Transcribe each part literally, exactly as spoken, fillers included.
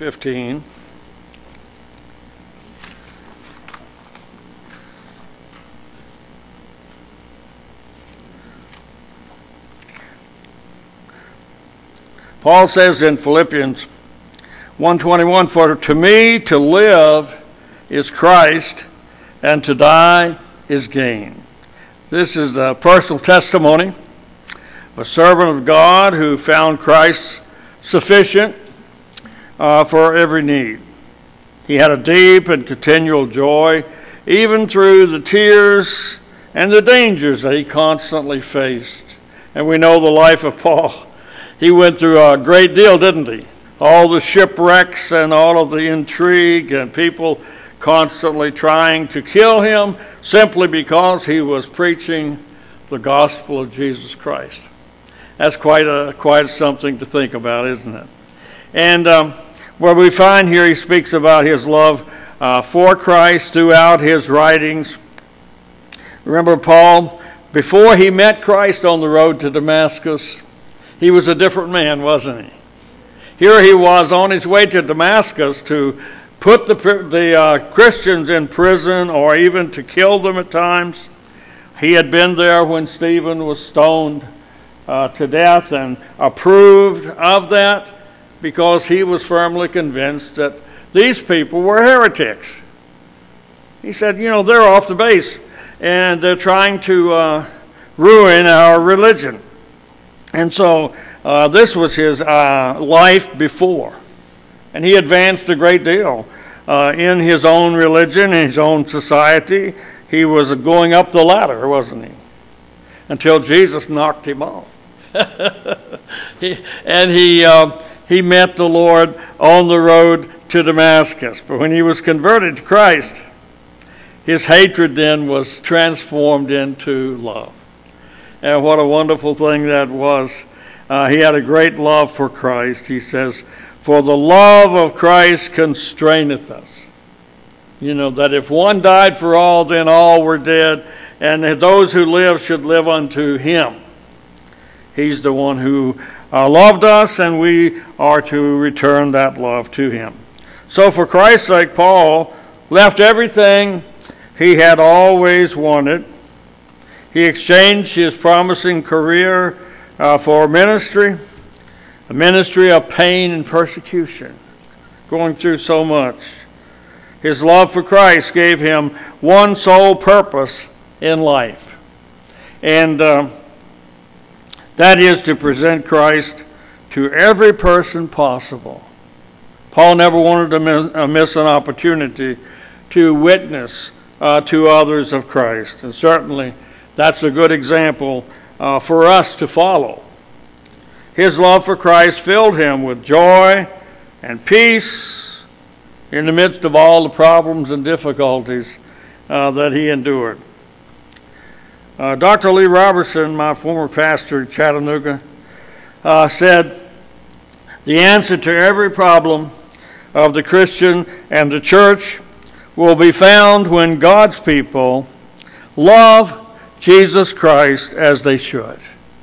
fifteen. Paul says in Philippians one twenty-one, "For to me to live is Christ, and to die is gain." This is a personal testimony of a servant of God who found Christ sufficient uh, for every need. He had a deep and continual joy, even through the tears and the dangers that he constantly faced. And we know the life of Paul. He went through a great deal, didn't he? All the shipwrecks and all of the intrigue and people constantly trying to kill him simply because he was preaching the gospel of Jesus Christ. That's quite a quite something to think about, isn't it? And um, where we find here, he speaks about his love uh, for Christ throughout his writings. Remember Paul, before he met Christ on the road to Damascus, he was a different man, wasn't he? Here he was on his way to Damascus to put the, the uh, Christians in prison or even to kill them at times. He had been there when Stephen was stoned uh, to death and approved of that because he was firmly convinced that these people were heretics. He said, you know, they're off the base and they're trying to uh, ruin our religion. And so uh, this was his uh, life before. And he advanced a great deal uh, in his own religion, in his own society. He was going up the ladder, wasn't he? Until Jesus knocked him off. he, and he uh, he met the Lord on the road to Damascus. But when he was converted to Christ, his hatred then was transformed into love. And what a wonderful thing that was. Uh, he had a great love for Christ. He says, "For the love of Christ constraineth us." You know, that if one died for all, then all were dead, and that those who live should live unto him. He's the one who uh, loved us, and we are to return that love to him. So for Christ's sake, Paul left everything he had always wanted. He exchanged his promising career uh, for ministry, a ministry of pain and persecution, going through so much. His love for Christ gave him one sole purpose in life, and uh, that is to present Christ to every person possible. Paul never wanted to miss an opportunity to witness uh, to others of Christ, and certainly that's a good example uh, for us to follow. His love for Christ filled him with joy and peace in the midst of all the problems and difficulties uh, that he endured. Uh, Doctor Lee Robertson, my former pastor in Chattanooga, uh, said, "The answer to every problem of the Christian and the church will be found when God's people love Jesus Christ as they should."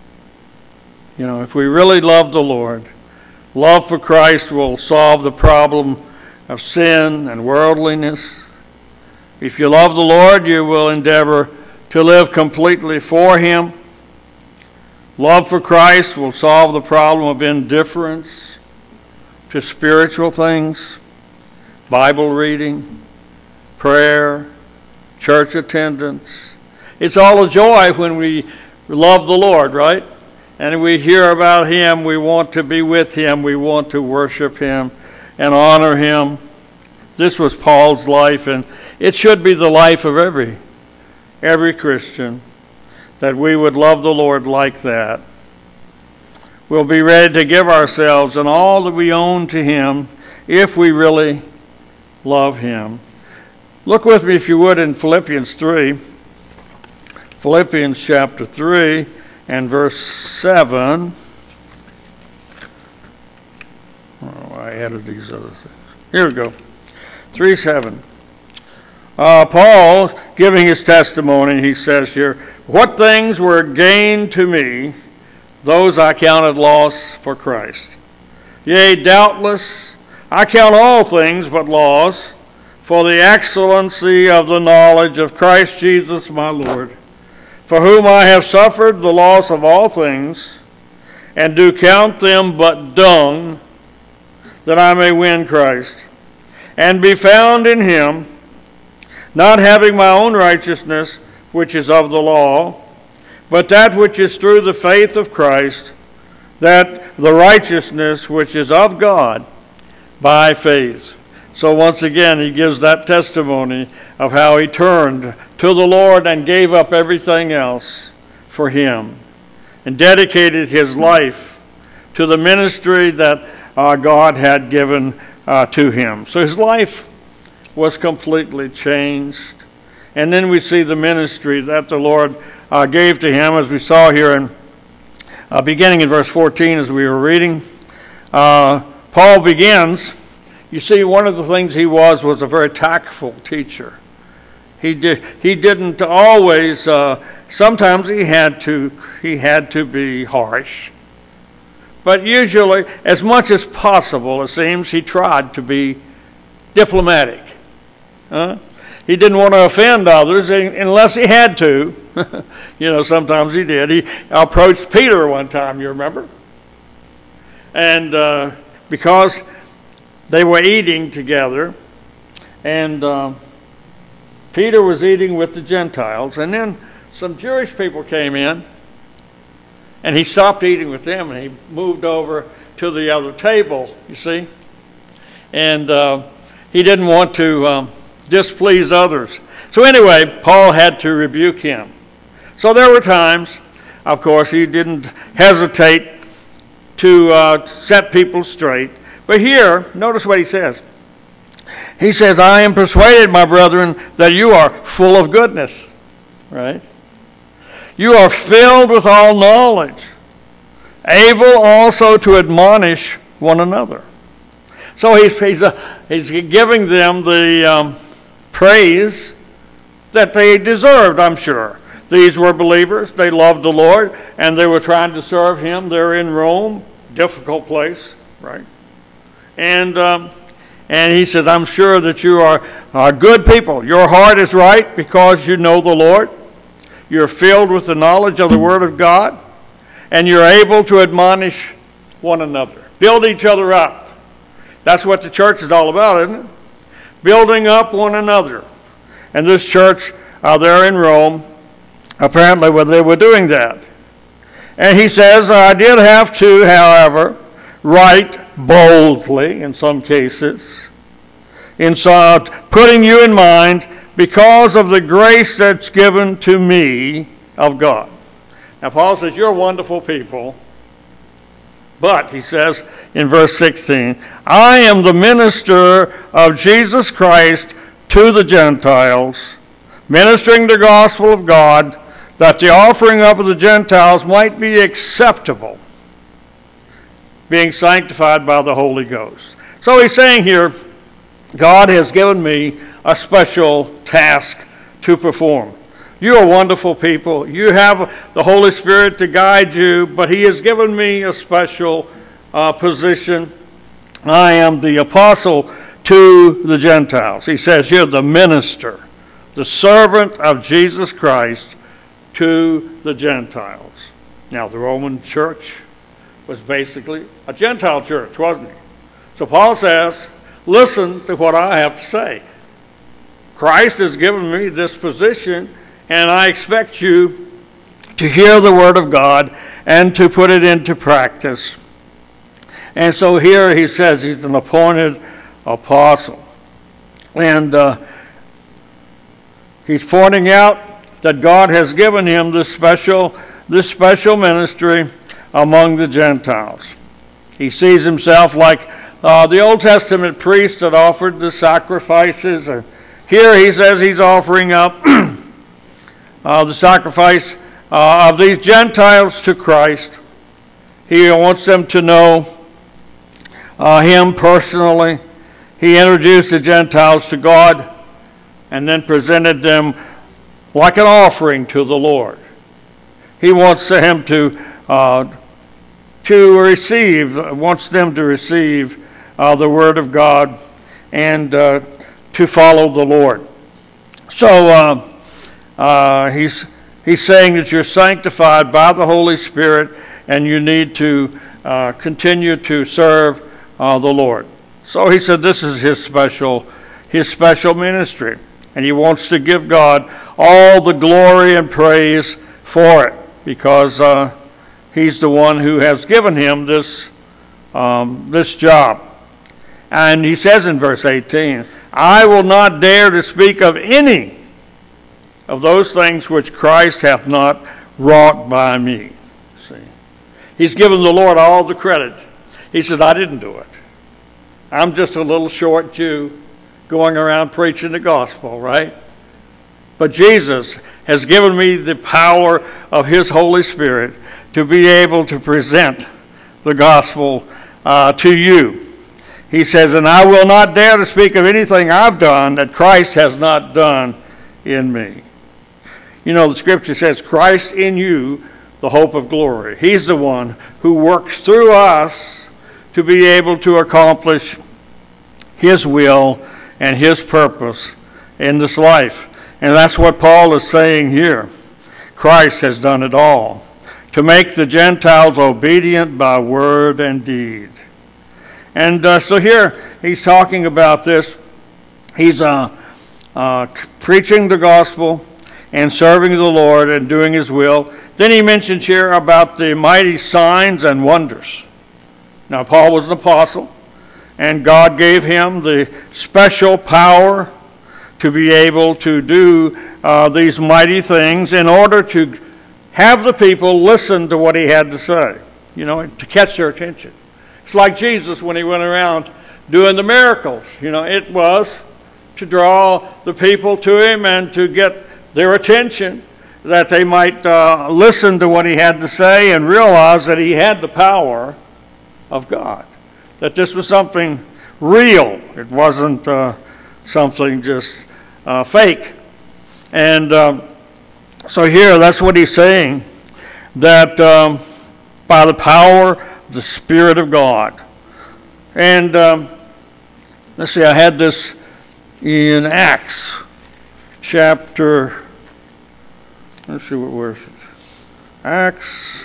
You know, if we really love the Lord, love for Christ will solve the problem of sin and worldliness. If you love the Lord, you will endeavor to live completely for him. Love for Christ will solve the problem of indifference to spiritual things, Bible reading, prayer, church attendance. It's all a joy when we love the Lord, right? And we hear about him, we want to be with him, we want to worship him and honor him. This was Paul's life, and it should be the life of every every Christian, that we would love the Lord like that. We'll be ready to give ourselves and all that we own to him if we really love him. Look with me, if you would, in Philippians three. Philippians chapter three and verse seven. Oh, I added these other things. Here we go. three seven. Uh, Paul, giving his testimony, he says here, "What things were gained to me, those I counted loss for Christ. Yea, doubtless, I count all things but loss for the excellency of the knowledge of Christ Jesus my Lord, for whom I have suffered the loss of all things, and do count them but dung, that I may win Christ, and be found in him, not having my own righteousness, which is of the law, but that which is through the faith of Christ, that the righteousness which is of God by faith. So once again, he gives that testimony of how he turned to the Lord and gave up everything else for him, and dedicated his life to the ministry that uh, God had given uh, to him. So his life was completely changed. And then we see the ministry that the Lord uh, gave to him, as we saw here in uh, beginning in verse fourteen as we were reading. Uh, Paul begins, you see, one of the things he was was a very tactful teacher. He did. He didn't always. Uh, sometimes he had to. He had to be harsh. But usually, as much as possible, it seems, he tried to be diplomatic. Huh? He didn't want to offend others unless he had to. You know, sometimes he did. He approached Peter one time, you remember? And uh, because they were eating together, and uh, Peter was eating with the Gentiles, and then some Jewish people came in, and he stopped eating with them, and he moved over to the other table, you see. And uh, he didn't want to um, displease others. So anyway, Paul had to rebuke him. So there were times, of course, he didn't hesitate to uh, set people straight. But here, notice what he says. He says, I am persuaded, my brethren, that you are full of goodness. Right? You are filled with all knowledge, able also to admonish one another. So he's, he's, uh, he's giving them the um, praise that they deserved, I'm sure. These were believers. They loved the Lord, and they were trying to serve him. They're in Rome, difficult place, right? And um, and he says, I'm sure that you are, are good people. Your heart is right because you know the Lord. You're filled with the knowledge of the Word of God, and you're able to admonish one another. Build each other up. That's what the church is all about, isn't it? Building up one another. And this church uh, there in Rome, apparently well, they were doing that. And he says, I did have to, however, write boldly in some cases, in some, putting you in mind because of the grace that's given to me of God. Now Paul says, you're wonderful people. But, he says in verse sixteen, I am the minister of Jesus Christ to the Gentiles, ministering the gospel of God, that the offering up of the Gentiles might be acceptable, being sanctified by the Holy Ghost. So he's saying here, God has given me a special task to perform. You are wonderful people. You have the Holy Spirit to guide you, but he has given me a special uh, position. I am the apostle to the Gentiles. He says you're the minister, the servant of Jesus Christ to the Gentiles. Now, the Roman church was basically a Gentile church, wasn't it? So Paul says, listen to what I have to say. Christ has given me this position, and I expect you to hear the Word of God and to put it into practice. And so here he says he's an appointed apostle. And uh, he's pointing out that God has given him this special, this special ministry among the Gentiles. He sees himself like uh, the Old Testament priest that offered the sacrifices. And here he says he's offering up Uh, the sacrifice uh, of these Gentiles to Christ. He wants them to know uh, him personally. He introduced the Gentiles to God and then presented them like an offering to the Lord. He wants him to uh, to receive, wants them to receive uh, the Word of God and uh, to follow the Lord. So uh, uh, he's he's saying that you're sanctified by the Holy Spirit, and you need to uh, continue to serve uh, the Lord. So he said this is his special his special ministry, and he wants to give God all the glory and praise for it, because uh, he's the one who has given him this um, this job. And he says in verse eighteen, I will not dare to speak of any of those things which Christ hath not wrought by me. See, he's given the Lord all the credit. He said, I didn't do it. I'm just a little short Jew going around preaching the gospel, right? But Jesus has given me the power of his Holy Spirit to be able to present the gospel uh, to you. He says, and I will not dare to speak of anything I've done that Christ has not done in me. You know, the scripture says, Christ in you, the hope of glory. He's the one who works through us to be able to accomplish his will and his purpose in this life. And that's what Paul is saying here. Christ has done it all, to make the Gentiles obedient by word and deed. And uh, so here he's talking about this. He's uh, uh, preaching the gospel and serving the Lord and doing his will. Then he mentions here about the mighty signs and wonders. Now, Paul was an apostle, and God gave him the special power to be able to do uh, these mighty things in order to have the people listen to what he had to say, you know, to catch their attention. It's like Jesus when he went around doing the miracles. You know, it was to draw the people to him and to get their attention, that they might uh, listen to what he had to say and realize that he had the power of God, that this was something real. It wasn't uh, something just uh, fake. And um, so here, that's what he's saying, that um, by the power of the Spirit of God. And um, let's see, I had this in Acts chapter, let's see what verse it is. Acts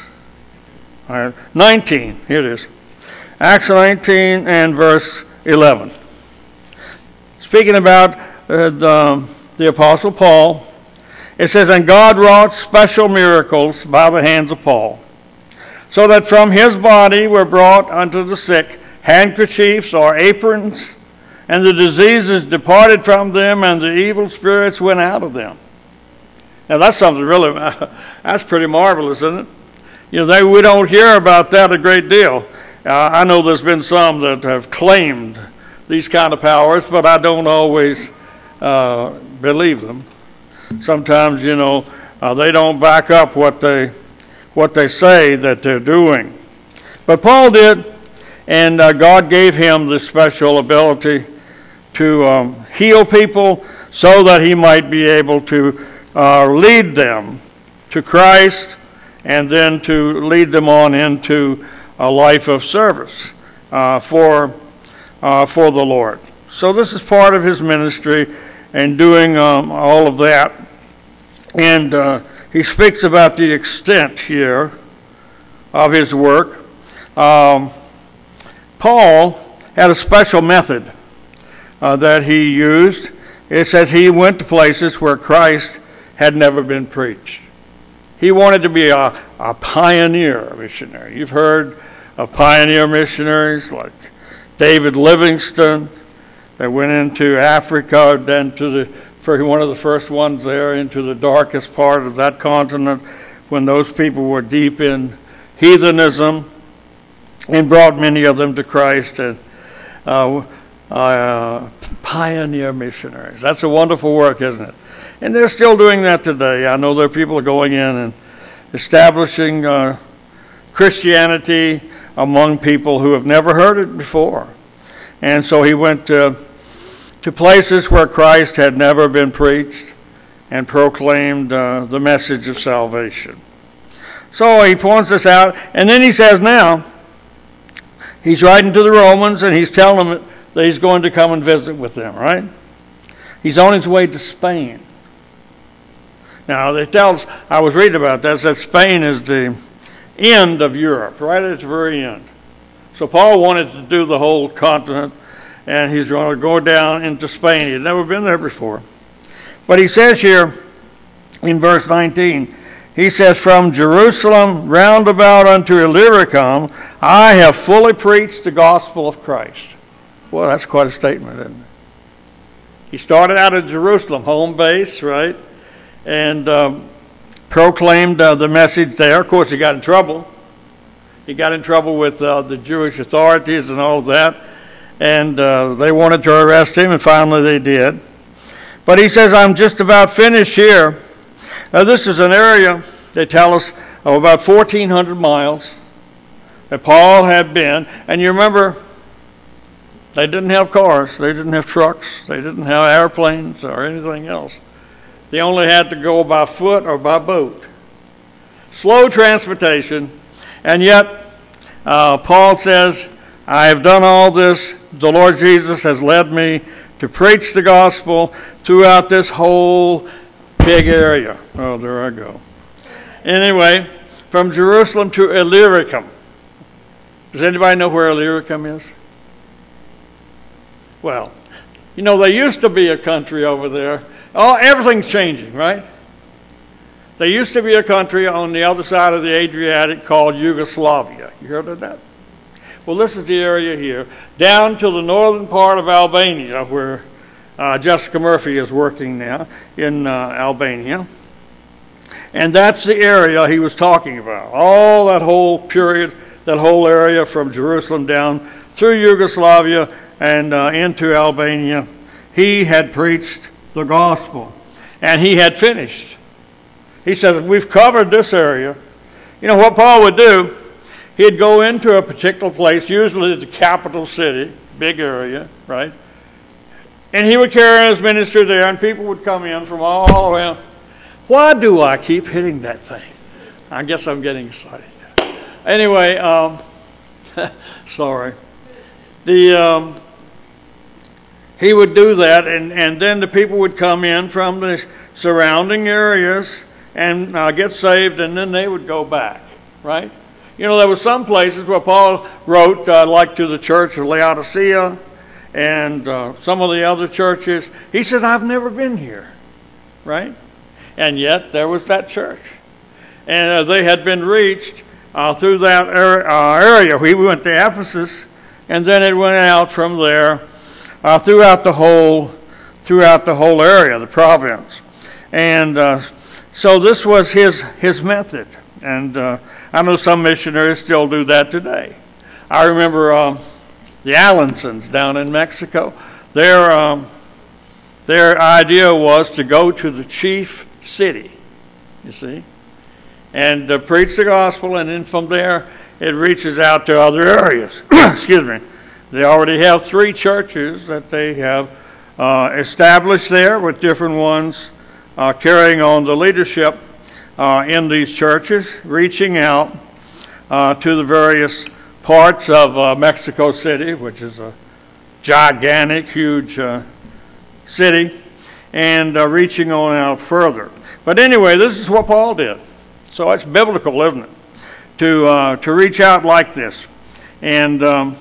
nineteen, here it is. Acts nineteen and verse eleven. Speaking about uh, the, the Apostle Paul, it says, and God wrought special miracles by the hands of Paul, so that from his body were brought unto the sick handkerchiefs or aprons, and the diseases departed from them, and the evil spirits went out of them. Now that's something really, that's pretty marvelous, isn't it? You know, they, we don't hear about that a great deal. Uh, I know there's been some that have claimed these kind of powers, but I don't always uh, believe them. Sometimes, you know, uh, they don't back up what they what they say that they're doing. But Paul did, and uh, God gave him the special ability to um, heal people so that he might be able to uh, lead them to Christ and then to lead them on into a life of service uh, for uh, for the Lord. So this is part of his ministry and doing um, all of that. And uh, he speaks about the extent here of his work. Um, Paul had a special method uh, that he used. It says he went to places where Christ had never been preached. He wanted to be a, a pioneer missionary. You've heard of pioneer missionaries like David Livingstone that went into Africa, then to the for one of the first ones there into the darkest part of that continent when those people were deep in heathenism, and brought many of them to Christ. And uh, uh, pioneer missionaries. That's a wonderful work, isn't it? And they're still doing that today. I know there are people going in and establishing uh, Christianity among people who have never heard it before. And so he went to, to places where Christ had never been preached and proclaimed uh, the message of salvation. So he points this out, and then he says now, he's writing to the Romans, and he's telling them that he's going to come and visit with them, right? He's on his way to Spain. Now, it tells, I was reading about this, that Spain is the end of Europe, right at the very end. So Paul wanted to do the whole continent, and he's going to go down into Spain. He'd never been there before. But he says here in verse nineteen, he says, from Jerusalem round about unto Illyricum, I have fully preached the gospel of Christ. Well, that's quite a statement, isn't it? He started out at Jerusalem, home base, right? And um, proclaimed uh, the message there. Of course, he got in trouble. He got in trouble with uh, the Jewish authorities and all of that. And uh, they wanted to arrest him, and finally they did. But he says, I'm just about finished here. Now, this is an area, they tell us, of about fourteen hundred miles that Paul had been. And you remember, they didn't have cars. They didn't have trucks. They didn't have airplanes or anything else. They only had to go by foot or by boat. Slow transportation. And yet, uh, Paul says, I have done all this. The Lord Jesus has led me to preach the gospel throughout this whole big area. Oh, there I go. Anyway, from Jerusalem to Illyricum. Does anybody know where Illyricum is? Well, you know, there used to be a country over there. Oh, everything's changing, right? There used to be a country on the other side of the Adriatic called Yugoslavia. You heard of that? Well, this is the area here, down to the northern part of Albania, where uh, Jessica Murphy is working now in uh, Albania. And that's the area he was talking about. All that whole period, that whole area from Jerusalem down through Yugoslavia and uh, into Albania, he had preached the gospel. And he had finished. He says, we've covered this area. You know what Paul would do? He'd go into a particular place, usually the capital city, big area, right? And he would carry on his ministry there, and people would come in from all around. Why do I keep hitting that thing? I guess I'm getting excited. Anyway, um, sorry. The um, he would do that, and, and then the people would come in from the surrounding areas and uh, get saved, and then they would go back, right? You know, there were some places where Paul wrote, uh, like to the church of Laodicea and uh, some of the other churches. He says, I've never been here, right? And yet there was that church. And uh, they had been reached uh, through that er- uh, area. We went to Ephesus, and then it went out from there uh, throughout the whole throughout the whole area, the province. And uh, so this was his his method. And uh, I know some missionaries still do that today. I remember um, the Allensons down in Mexico. Their um, their idea was to go to the chief city, you see, and uh, preach the gospel, and then from there it reaches out to other areas. Excuse me. They already have three churches that they have uh, established there, with different ones uh, carrying on the leadership Uh, in these churches, reaching out uh, to the various parts of uh, Mexico City, which is a gigantic, huge uh, city, and uh, reaching on out further. But anyway, this is what Paul did. So it's biblical, isn't it? To uh, to reach out like this. And um,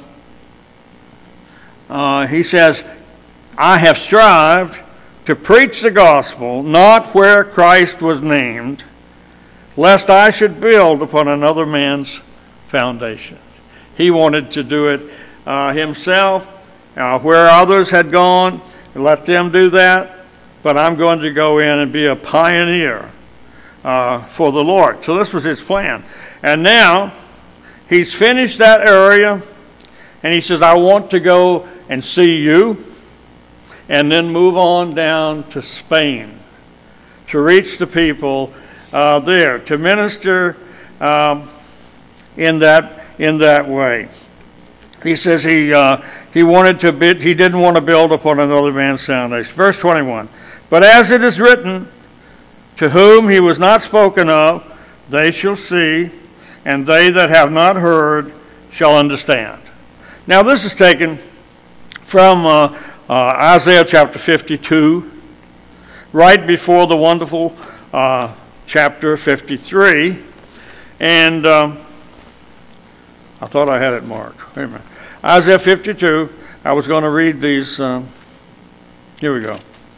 uh, he says, I have strived to preach the gospel, not where Christ was named, lest I should build upon another man's foundation. He wanted to do it uh, himself, uh, where others had gone, let them do that, but I'm going to go in and be a pioneer uh, for the Lord. So this was his plan. And now, he's finished that area, and he says, I want to go and see you, and then move on down to Spain to reach the people Uh, there, to minister um, in that in that way. He says he uh, he wanted to be, he didn't want to build upon another man's foundation. Verse twenty-one. But as it is written, to whom he was not spoken of, they shall see, and they that have not heard shall understand. Now this is taken from uh, uh, Isaiah chapter fifty-two, right before the wonderful uh, chapter fifty-three. And um, I thought I had it marked. Wait a minute. Isaiah fifty-two, I was going to read these. Um, here we go.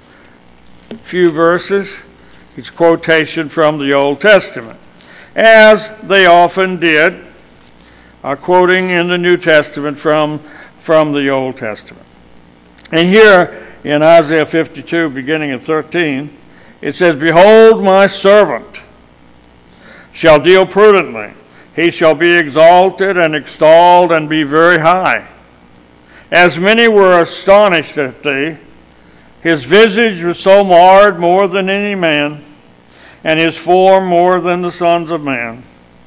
A few verses. It's a quotation from the Old Testament, as they often did, uh, quoting in the New Testament from, from the Old Testament. And here in Isaiah fifty-two, beginning at thirteen, it says, "Behold, my servant shall deal prudently. He shall be exalted and extolled and be very high. As many were astonished at thee, his visage was so marred more than any man, and his form more than the sons of man.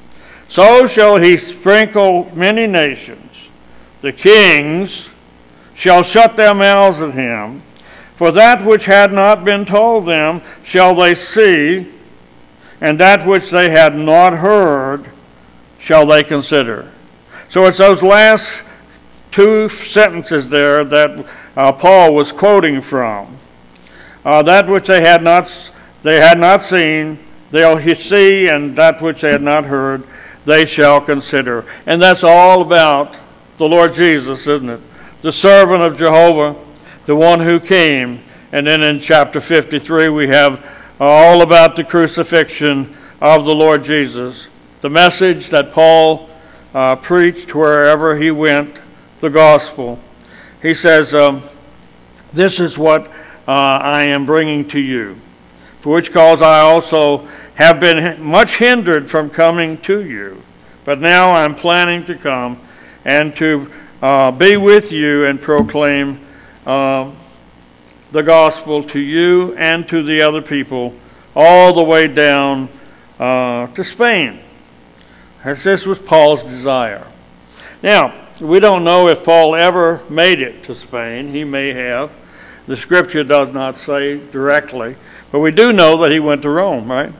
So shall he sprinkle many nations. The kings shall shut their mouths at him. For that which had not been told them shall they see, and that which they had not heard shall they consider." So it's those last two sentences there that uh, Paul was quoting from. Uh, that which they had not they had not seen, they'll see, and that which they had not heard, they shall consider. And that's all about the Lord Jesus, isn't it? The servant of Jehovah, the one who came. And then in chapter fifty-three we have all about the crucifixion of the Lord Jesus. The message that Paul uh, preached wherever he went, the gospel. He says, um, "This is what uh, I am bringing to you, for which cause I also have been much hindered from coming to you. But now I'm planning to come and to uh, be with you and proclaim uh, the gospel to you and to the other people all the way down uh, to Spain." As this was Paul's desire. Now, we don't know if Paul ever made it to Spain. He may have. The scripture does not say directly. But we do know that he went to Rome, right?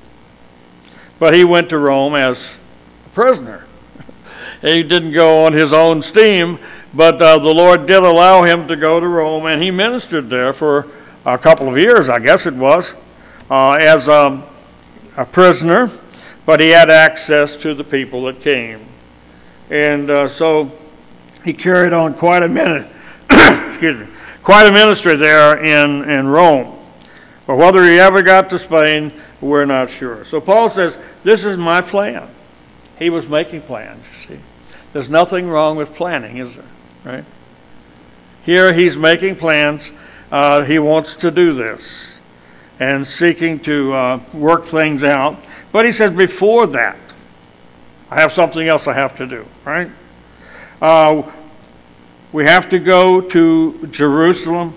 But he went to Rome as a prisoner. He didn't go on his own steam, but uh, the Lord did allow him to go to Rome, and he ministered there for a couple of years, I guess it was, uh, as um, a prisoner. But he had access to the people that came. And uh, so he carried on quite a minute, excuse me, quite a ministry there in, in Rome. But whether he ever got to Spain, we're not sure. So Paul says, this is my plan. He was making plans, you see. There's nothing wrong with planning, is there? Right? Here he's making plans. Uh, he wants to do this and seeking to uh, work things out. But he says, before that, I have something else I have to do, right? Uh, we have to go to Jerusalem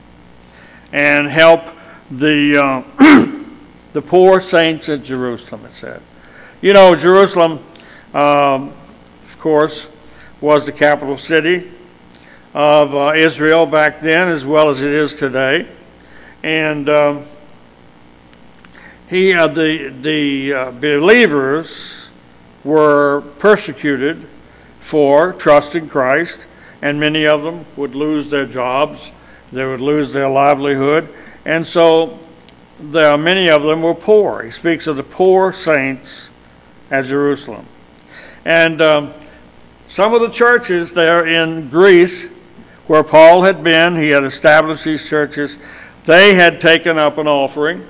and help the uh, the poor saints in Jerusalem, it said. You know, Jerusalem, um, of course, was the capital city of uh, Israel back then, as well as it is today. And um, he, uh, the the uh, believers were persecuted for trusting Christ, and many of them would lose their jobs, they would lose their livelihood, and so there, many of them were poor. He speaks of the poor saints at Jerusalem. And um, some of the churches there in Greece, where Paul had been, he had established these churches, they had taken up an offering.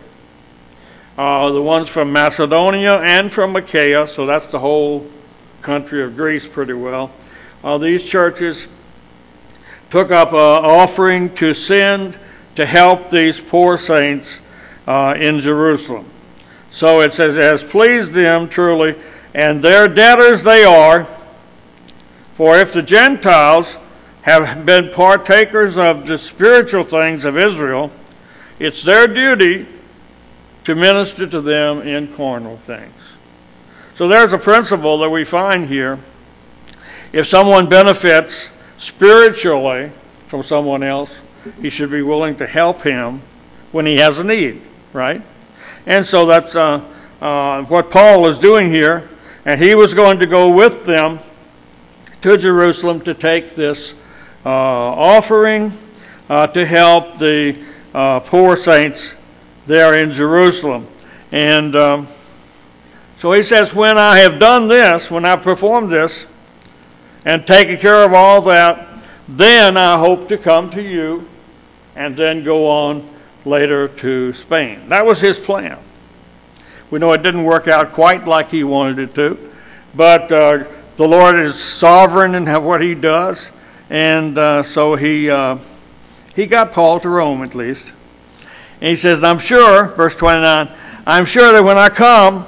Uh, the ones from Macedonia and from Achaia, so that's the whole country of Greece pretty well. Uh, these churches took up an offering to send to help these poor saints uh, in Jerusalem. So it says, "It has pleased them truly, and their debtors they are. For if the Gentiles have been partakers of the spiritual things of Israel, it's their duty to minister to them in carnal things." So there's a principle that we find here. If someone benefits spiritually from someone else, he should be willing to help him when he has a need, right? And so that's uh, uh, what Paul is doing here. And he was going to go with them to Jerusalem to take this uh, offering uh, to help the uh, poor saints there in Jerusalem. And um, so he says, when I have done this, when I've performed this and taken care of all that, then I hope to come to you and then go on later to Spain. That was his plan. We know it didn't work out quite like he wanted it to, but uh, the Lord is sovereign in what he does, and uh, so he uh, he got Paul to Rome at least. And he says, and I'm sure, verse twenty-nine, I'm sure that when I come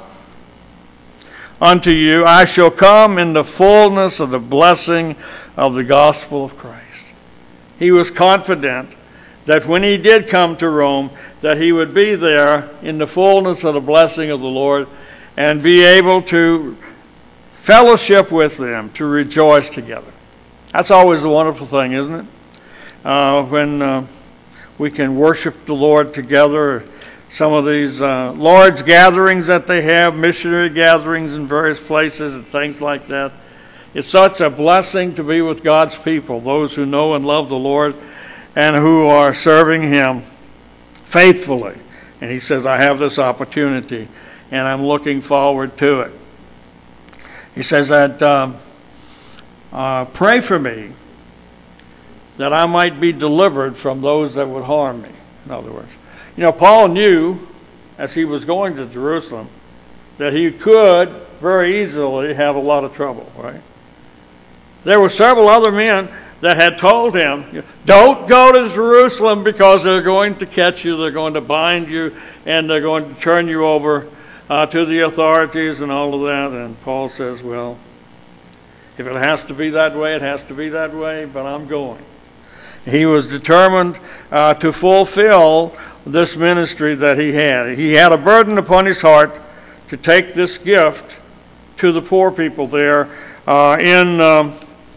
unto you, I shall come in the fullness of the blessing of the gospel of Christ. He was confident that when he did come to Rome, that he would be there in the fullness of the blessing of the Lord and be able to fellowship with them, to rejoice together. That's always a wonderful thing, isn't it? Uh, when uh, we can worship the Lord together. Some of these uh, large gatherings that they have, missionary gatherings in various places and things like that. It's such a blessing to be with God's people, those who know and love the Lord and who are serving him faithfully. And he says, I have this opportunity, and I'm looking forward to it. He says that, um, uh, pray for me that I might be delivered from those that would harm me. In other words, you know, Paul knew as he was going to Jerusalem that he could very easily have a lot of trouble, right? There were several other men that had told him, don't go to Jerusalem because they're going to catch you, they're going to bind you, and they're going to turn you over uh, to the authorities and all of that. And Paul says, well, if it has to be that way, it has to be that way, but I'm going. He was determined uh, to fulfill this ministry that he had. He had a burden upon his heart to take this gift to the poor people there uh, in um,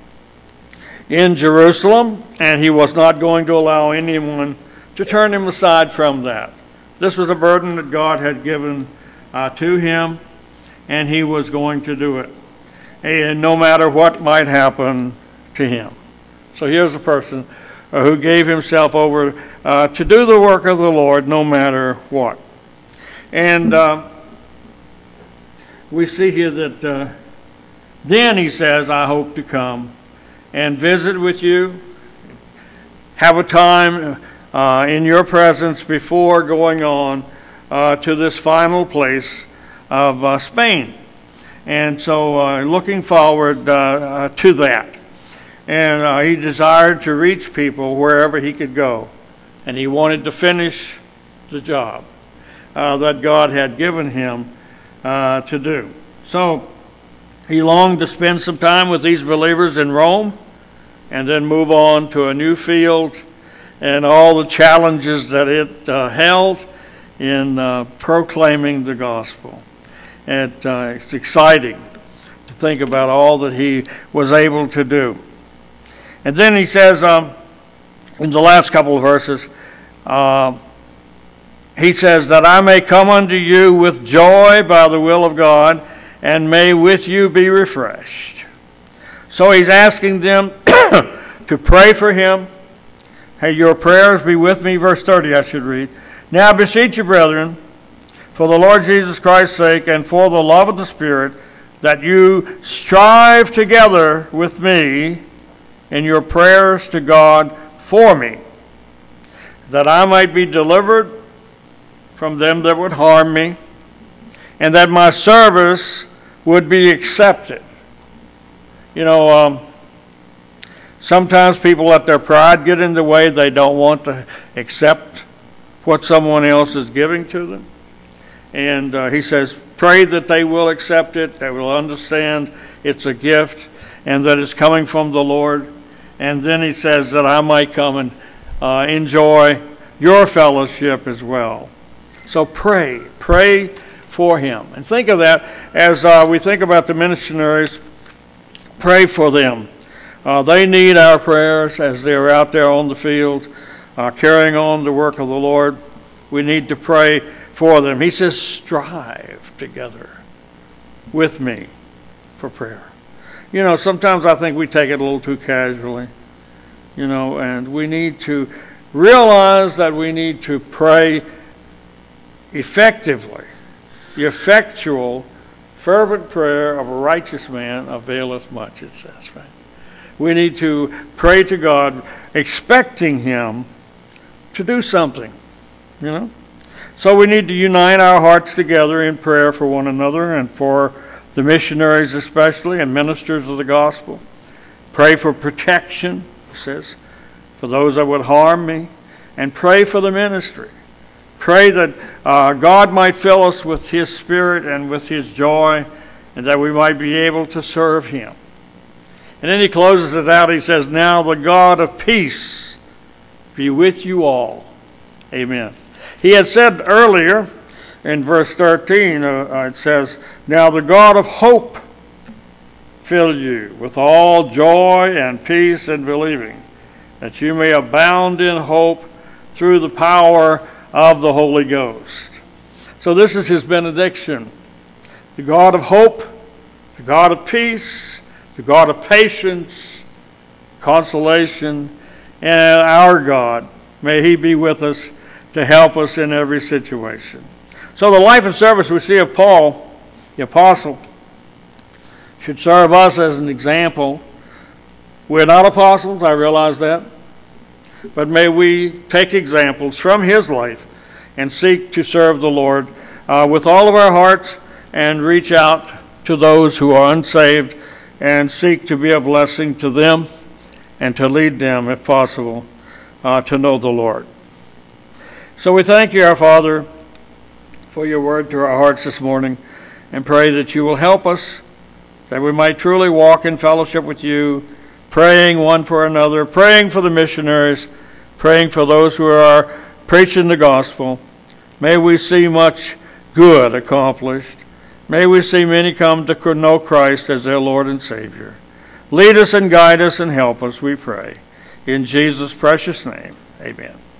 in Jerusalem, and he was not going to allow anyone to turn him aside from that. This was a burden that God had given uh, to him, and he was going to do it, and no matter what might happen to him. So here's a person uh, who gave himself over uh, to do the work of the Lord no matter what. And uh, we see here that uh, then he says, I hope to come and visit with you, have a time uh, in your presence before going on uh, to this final place of uh, Spain. And so uh, looking forward uh, uh, to that. And uh, he desired to reach people wherever he could go. And he wanted to finish the job uh, that God had given him uh, to do. So he longed to spend some time with these believers in Rome and then move on to a new field and all the challenges that it uh, held in uh, proclaiming the gospel. And uh, it's exciting to think about all that he was able to do. And then he says um, in the last couple of verses, uh, he says that I may come unto you with joy by the will of God, and may with you be refreshed. So he's asking them to pray for him. Hey, your prayers be with me. Verse thirty, I should read. Now I beseech you, brethren, for the Lord Jesus Christ's sake and for the love of the Spirit, that you strive together with me in your prayers to God for me, that I might be delivered from them that would harm me, and that my service would be accepted. You know, um, sometimes people let their pride get in the way. They don't want to accept what someone else is giving to them. And uh, he says, pray that they will accept it, they will understand it's a gift, and that it's coming from the Lord. And then he says that I might come and uh, enjoy your fellowship as well. So pray, pray for him. And think of that as uh, we think about the missionaries. Pray for them. Uh, they need our prayers as they're out there on the field, uh, carrying on the work of the Lord. We need to pray for them. He says, strive together with me for prayer. you know, sometimes I think we take it a little too casually, you know, and we need to realize that we need to pray effectively. The effectual, fervent prayer of a righteous man availeth much, it says, right? We need to pray to God expecting Him to do something, you know. So we need to unite our hearts together in prayer for one another and for the missionaries especially and ministers of the gospel. Pray for protection, it says, for those that would harm me, and pray for the ministry. Pray that uh, God might fill us with His Spirit and with His joy, and that we might be able to serve Him. And then he closes it out. He says, now the God of peace be with you all. Amen. He had said earlier in verse thirteen, uh, it says, now the God of hope fill you with all joy and peace in believing, that you may abound in hope through the power of the Holy Ghost. So this is his benediction. The God of hope, the God of peace, the God of patience, consolation, and our God, may He be with us to help us in every situation. So the life and service we see of Paul, the apostle, should serve us as an example. We're not apostles, I realize that, but may we take examples from his life and seek to serve the Lord uh, with all of our hearts and reach out to those who are unsaved and seek to be a blessing to them and to lead them, if possible, uh, to know the Lord. So we thank you, our Father, for your word to our hearts this morning, and pray that you will help us, that we might truly walk in fellowship with you, praying one for another, praying for the missionaries, praying for those who are preaching the gospel. May we see much good accomplished. May we see many come to know Christ as their Lord and Savior. Lead us and guide us and help us, we pray. In Jesus' precious name, amen.